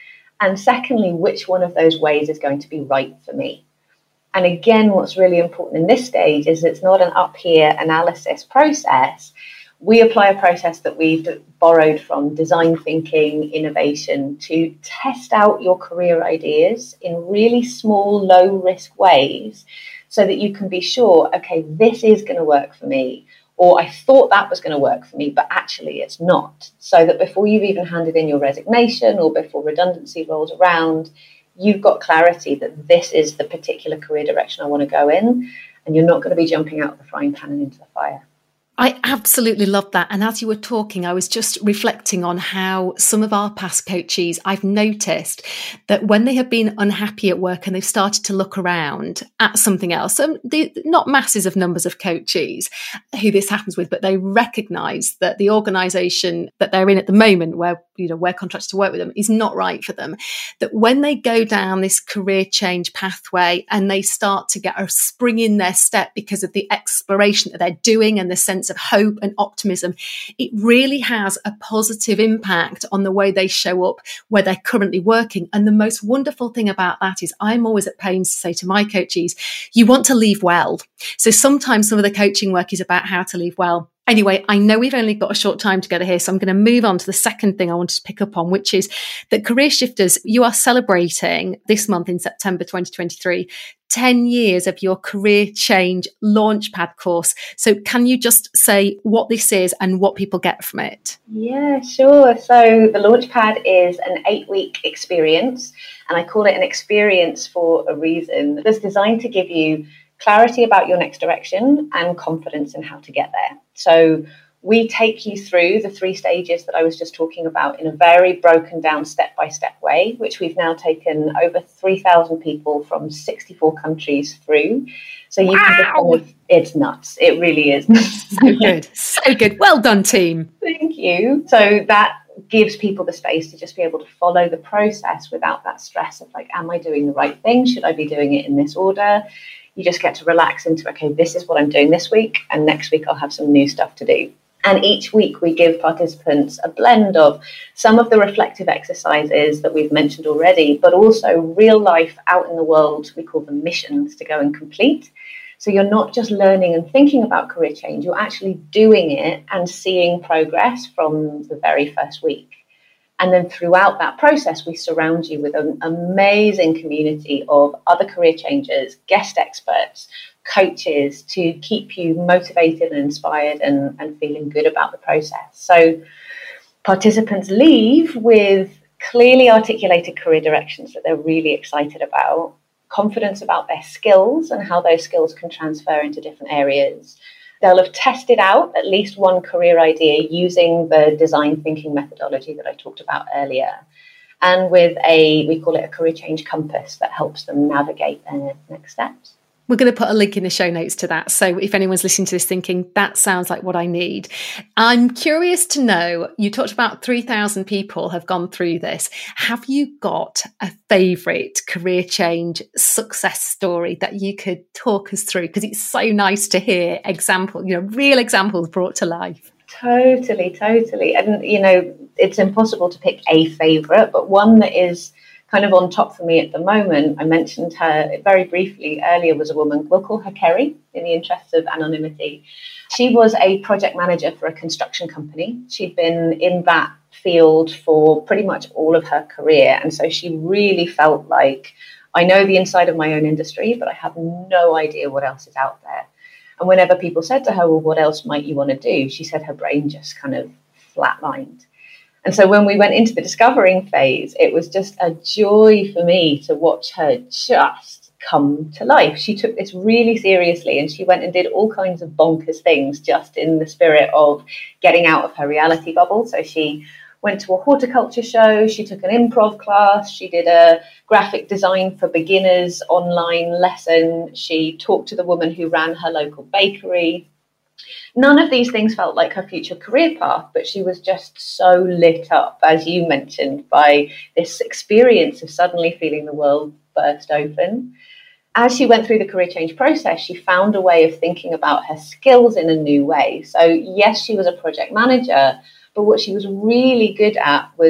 And secondly, which one of those ways is going to be right for me? And again, what's really important in this stage is it's not an up here analysis process. We apply a process that we've borrowed from design thinking, innovation, to test out your career ideas in really small, low risk ways so that you can be sure, okay, this is going to work for me. Or I thought that was going to work for me, but actually it's not. So that before you've even handed in your resignation or before redundancy rolls around, you've got clarity that this is the particular career direction I want to go in, and you're not going to be jumping out of the frying pan and into the fire. I absolutely love that. And as you were talking, I was just reflecting on how some of our past coaches, I've noticed that when they have been unhappy at work and they've started to look around at something else, um, they, not masses of numbers of coaches who this happens with, but they recognise that the organisation that they're in at the moment, where you know we're contracted to work with them, is not right for them. That when they go down this career change pathway and they start to get a spring in their step because of the exploration that they're doing and the sense of hope and optimism, it really has a positive impact on the way they show up where they're currently working. And the most wonderful thing about that is I'm always at pains to say to my coaches, you want to leave well. So sometimes some of the coaching work is about how to leave well. Anyway, I know we've only got a short time together here, so I'm going to move on to the second thing I wanted to pick up on, which is that Career Shifters, you are celebrating this month in September twenty twenty-three, ten years of your Career Change Launchpad course. So can you just say what this is and what people get from it? Yeah, sure. So the Launchpad is an eight-week experience, and I call it an experience for a reason. It's designed to give you clarity about your next direction and confidence in how to get there. So we take you through the three stages that I was just talking about in a very broken down step-by-step way, which we've now taken over three thousand people from sixty-four countries through. So you wow. can just kind of, it's nuts. It really is. So good. So good. Well done, team. Thank you. So that gives people the space to just be able to follow the process without that stress of like, am I doing the right thing? Should I be doing it in this order? You just get to relax into, okay, this is what I'm doing this week, and next week I'll have some new stuff to do. And each week we give participants a blend of some of the reflective exercises that we've mentioned already, but also real life out in the world, we call them missions to go and complete. So you're not just learning and thinking about career change, you're actually doing it and seeing progress from the very first week. And then throughout that process, we surround you with an amazing community of other career changers, guest experts, coaches to keep you motivated and inspired and, and feeling good about the process. So participants leave with clearly articulated career directions that they're really excited about, confidence about their skills and how those skills can transfer into different areas. They'll have tested out at least one career idea using the design thinking methodology that I talked about earlier, and with a, we call it a career change compass that helps them navigate their next steps. We're going to put a link in the show notes to that. So if anyone's listening to this thinking, that sounds like what I need. I'm curious to know, you talked about three thousand people have gone through this. Have you got a favourite career change success story that you could talk us through? Because it's so nice to hear examples, you know, real examples brought to life. Totally, totally. And, you know, it's impossible to pick a favourite, but one that is kind of on top for me at the moment, I mentioned her very briefly earlier, was a woman, we'll call her Kerry in the interest of anonymity. She was a project manager for a construction company. She'd been in that field for pretty much all of her career. And so she really felt like, I know the inside of my own industry, but I have no idea what else is out there. And whenever people said to her, well, what else might you want to do? She said her brain just kind of flatlined. And so when we went into the discovering phase, it was just a joy for me to watch her just come to life. She took this really seriously and she went and did all kinds of bonkers things just in the spirit of getting out of her reality bubble. So she went to a horticulture show, she took an improv class, she did a graphic design for beginners online lesson, she talked to the woman who ran her local bakery. None of these things felt like her future career path, but she was just so lit up, as you mentioned, by this experience of suddenly feeling the world burst open. As she went through the career change process, she found a way of thinking about her skills in a new way. So yes, she was a project manager, but what she was really good at was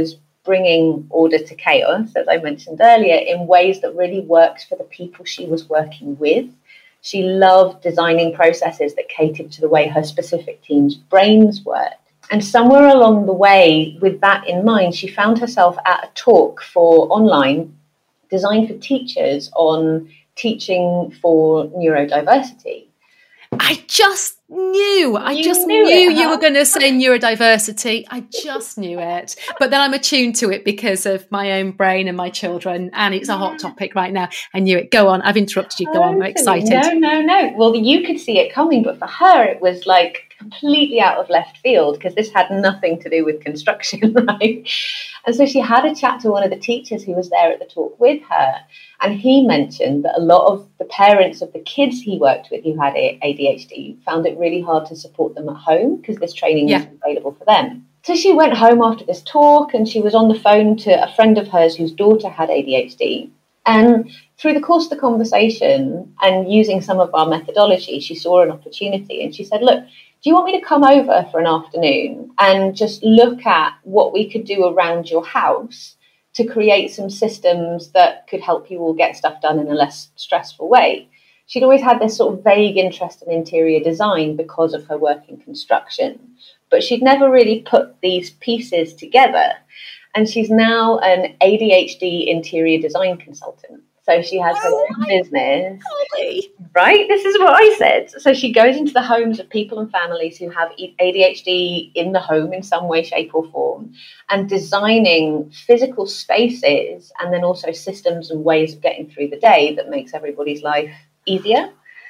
bringing order to chaos, as I mentioned earlier, in ways that really works for the people she was working with. She loved designing processes that catered to the way her specific team's brains worked. And somewhere along the way, with that in mind, she found herself at a talk for online designed for teachers on teaching for neurodiversity. I just knew, I You just knew knew it, you huh? were going to say neurodiversity. I just knew it. But then I'm attuned to it because of my own brain and my children. And it's a hot topic right now. I knew it. Go on. I've interrupted you. Go on. I'm excited. No, no, no. Well, you could see it coming, but for her, it was like completely out of left field because this had nothing to do with construction, right? And so she had a chat to one of the teachers who was there at the talk with her. And he mentioned that a lot of the parents of the kids he worked with who had A D H D found it really hard to support them at home because this training Yeah. wasn't available for them. So she went home after this talk and she was on the phone to a friend of hers whose daughter had A D H D. And through the course of the conversation and using some of our methodology, she saw an opportunity and she said, look, do you want me to come over for an afternoon and just look at what we could do around your house to create some systems that could help you all get stuff done in a less stressful way? She'd always had this sort of vague interest in interior design because of her work in construction, but she'd never really put these pieces together. And she's now an A D H D interior design consultant. So she has her Oh, own business. Golly. Right? This is what I said. So she goes into the homes of people and families who have A D H D in the home in some way, shape or form, and designing physical spaces and then also systems and ways of getting through the day that makes everybody's life easier.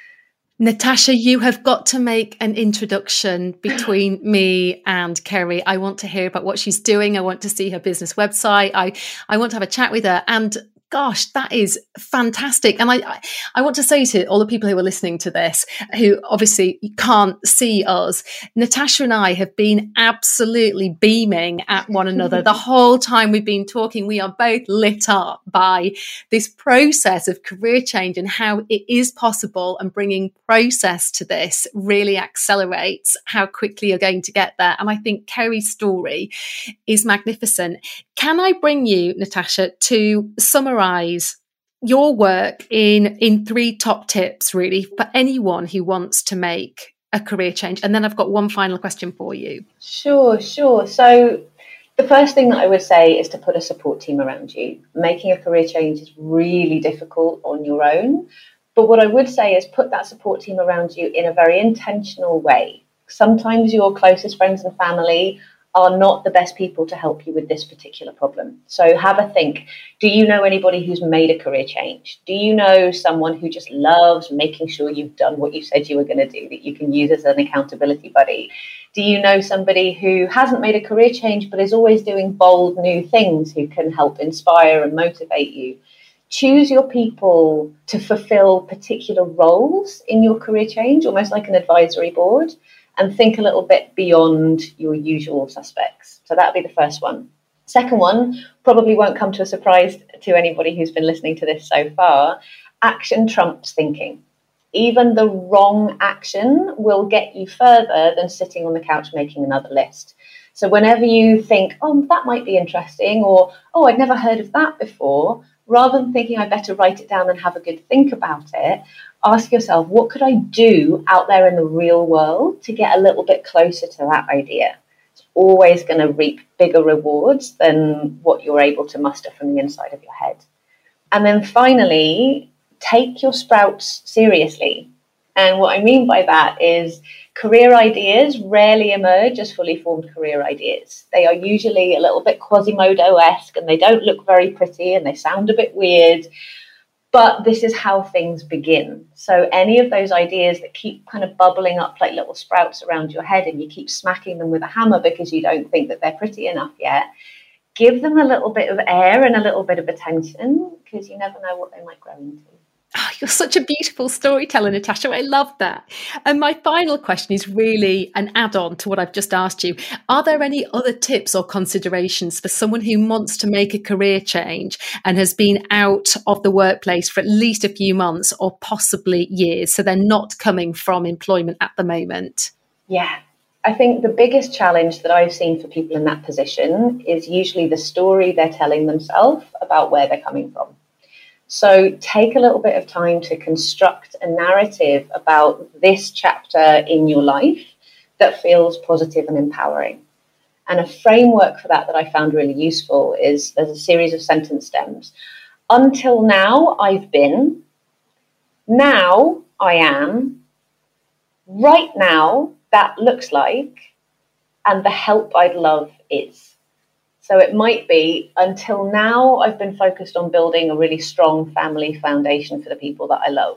Natasha, you have got to make an introduction between me and Kerry. I want to hear about what she's doing. I want to see her business website. I, I want to have a chat with her. And gosh, that is fantastic. And I, I want to say to all the people who are listening to this, who obviously can't see us, Natasha and I have been absolutely beaming at one another the whole time we've been talking. We are both lit up by this process of career change and how it is possible, and bringing process to this really accelerates how quickly you're going to get there. And I think Kerry's story is magnificent. Can I bring you, Natasha, to summarize your work in, in three top tips, really, for anyone who wants to make a career change? And then I've got one final question for you. Sure, sure. So the first thing that I would say is to put a support team around you. Making a career change is really difficult on your own. But what I would say is put that support team around you in a very intentional way. Sometimes your closest friends and family are not the best people to help you with this particular problem. So have a think. Do you know anybody who's made a career change? Do you know someone who just loves making sure you've done what you said you were going to do, that you can use as an accountability buddy? Do you know somebody who hasn't made a career change but is always doing bold new things who can help inspire and motivate you? Choose your people to fulfill particular roles in your career change, almost like an advisory board, and think a little bit beyond your usual suspects. So that'll be the first one. Second one, probably won't come to a surprise to anybody who's been listening to this so far. Action trumps thinking. Even the wrong action will get you further than sitting on the couch making another list. So whenever you think, oh, that might be interesting, or, oh, I'd never heard of that before, rather than thinking I better write it down and have a good think about it, ask yourself, what could I do out there in the real world to get a little bit closer to that idea? It's always going to reap bigger rewards than what you're able to muster from the inside of your head. And then finally, take your sprouts seriously. And what I mean by that is career ideas rarely emerge as fully formed career ideas. They are usually a little bit Quasimodo-esque and they don't look very pretty and they sound a bit weird. But this is how things begin. So any of those ideas that keep kind of bubbling up like little sprouts around your head and you keep smacking them with a hammer because you don't think that they're pretty enough yet, give them a little bit of air and a little bit of attention because you never know what they might grow into. Oh, you're such a beautiful storyteller, Natasha. I love that. And my final question is really an add-on to what I've just asked you. Are there any other tips or considerations for someone who wants to make a career change and has been out of the workplace for at least a few months or possibly years, so they're not coming from employment at the moment? Yeah. I think the biggest challenge that I've seen for people in that position is usually the story they're telling themselves about where they're coming from. So take a little bit of time to construct a narrative about this chapter in your life that feels positive and empowering. And a framework for that that I found really useful is there's a series of sentence stems. Until now, I've been. Now, I am. Right now, that looks like. And the help I'd love is. So it might be, until now, I've been focused on building a really strong family foundation for the people that I love.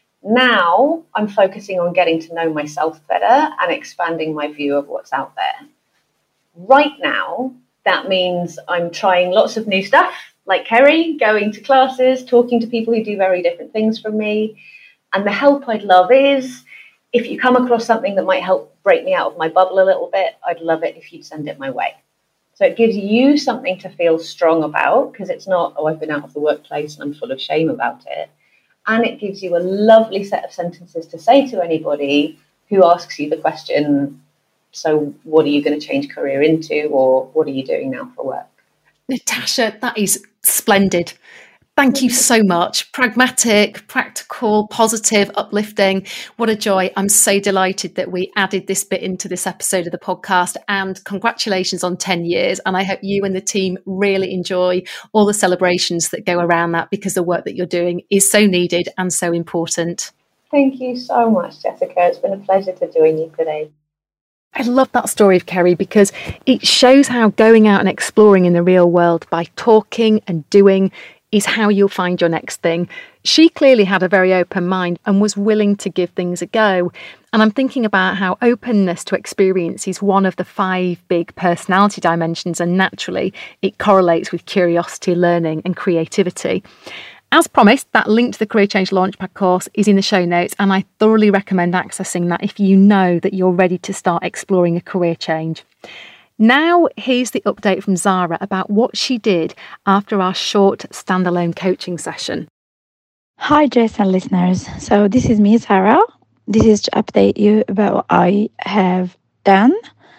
Now, I'm focusing on getting to know myself better and expanding my view of what's out there. Right now, that means I'm trying lots of new stuff, like Kerry, going to classes, talking to people who do very different things from me. And the help I'd love is, if you come across something that might help break me out of my bubble a little bit, I'd love it if you'd send it my way. So it gives you something to feel strong about, because it's not, oh, I've been out of the workplace and I'm full of shame about it. And it gives you a lovely set of sentences to say to anybody who asks you the question, so what are you going to change career into, or what are you doing now for work? Natasha, that is splendid. Thank you so much. Pragmatic, practical, positive, uplifting. What a joy. I'm so delighted that we added this bit into this episode of the podcast, and congratulations on ten years. And I hope you and the team really enjoy all the celebrations that go around that, because the work that you're doing is so needed and so important. Thank you so much, Jessica. It's been a pleasure to join you today. I love that story of Kerry, because it shows how going out and exploring in the real world by talking and doing is how you'll find your next thing. She clearly had a very open mind and was willing to give things a go. And I'm thinking about how openness to experience is one of the five big personality dimensions, and naturally it correlates with curiosity, learning and creativity. As promised, that link to the Career Change Launchpad course is in the show notes, and I thoroughly recommend accessing that if you know that you're ready to start exploring a career change. Now, here's the update from Zara about what she did after our short standalone coaching session. Hi, Jess and listeners. So this is me, Zara. This is to update you about what I have done.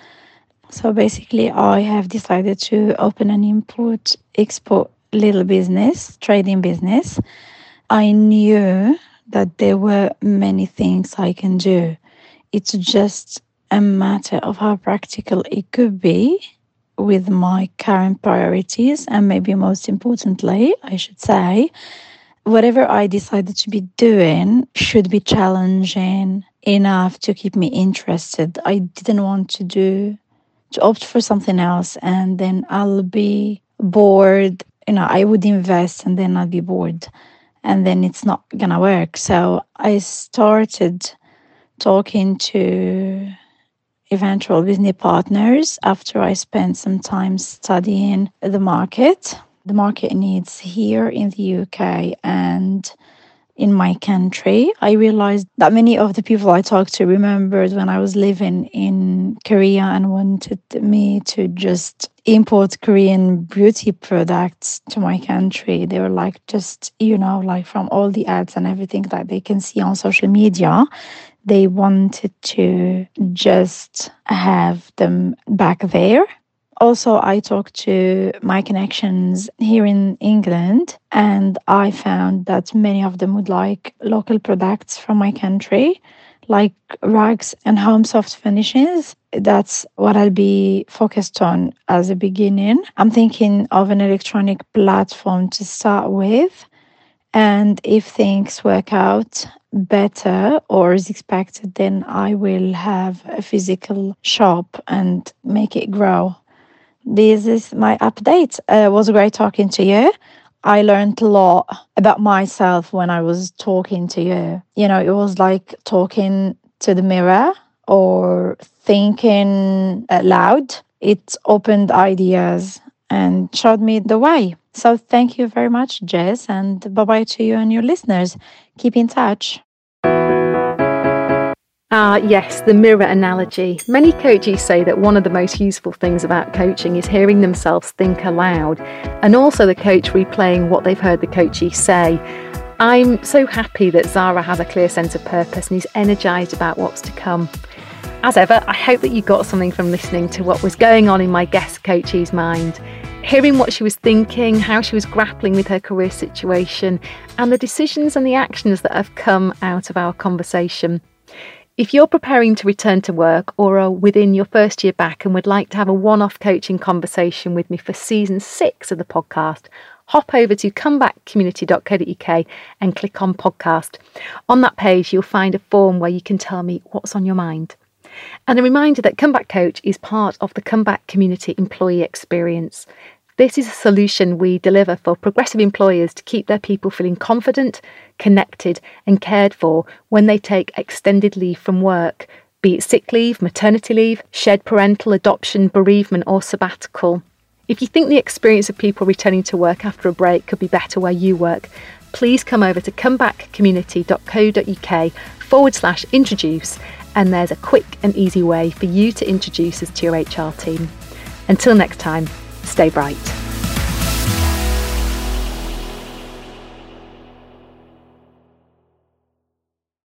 So basically, I have decided to open an import-export little business, trading business. I knew that there were many things I can do. It's just a matter of how practical it could be with my current priorities, and maybe most importantly, I should say, whatever I decided to be doing should be challenging enough to keep me interested. I didn't want to do, to opt for something else and then I'll be bored. You know, I would invest and then I'll be bored and then it's not gonna work. So I started talking to eventual business partners after I spent some time studying the market, the market needs here in the U K and in my country. I realized that many of the people I talked to remembered when I was living in Korea and wanted me to just import Korean beauty products to my country. They were like, just, you know, like from all the ads and everything that they can see on social media, they wanted to just have them back there. Also, I talked to my connections here in England, and I found that many of them would like local products from my country, like rugs and home soft finishes. That's what I'll be focused on as a beginning. I'm thinking of an electronic platform to start with, and if things work out better or as expected, then I will have a physical shop and make it grow. This is my update. Uh, it was great talking to you. I learned a lot about myself when I was talking to you. You know, it was like talking to the mirror or thinking aloud. It opened ideas and showed me the way. So thank you very much, Jess, and bye-bye to you and your listeners. Keep in touch. Ah, yes, the mirror analogy. Many coaches say that one of the most useful things about coaching is hearing themselves think aloud, and also the coach replaying what they've heard the coachee say. I'm so happy that Zara has a clear sense of purpose and is energised about what's to come. As ever, I hope that you got something from listening to what was going on in my guest coach's mind, hearing what she was thinking, how she was grappling with her career situation, and the decisions and the actions that have come out of our conversation. If you're preparing to return to work or are within your first year back and would like to have a one-off coaching conversation with me for season six of the podcast, hop over to comeback community dot co dot uk and click on podcast. On that page, you'll find a form where you can tell me what's on your mind. And a reminder that Comeback Coach is part of the Comeback Community Employee Experience. This is a solution we deliver for progressive employers to keep their people feeling confident, connected and cared for when they take extended leave from work, be it sick leave, maternity leave, shared parental, adoption, bereavement or sabbatical. If you think the experience of people returning to work after a break could be better where you work, please come over to comeback community dot co dot uk forward slash introduce, and there's a quick and easy way for you to introduce us to your H R team. Until next time, stay bright.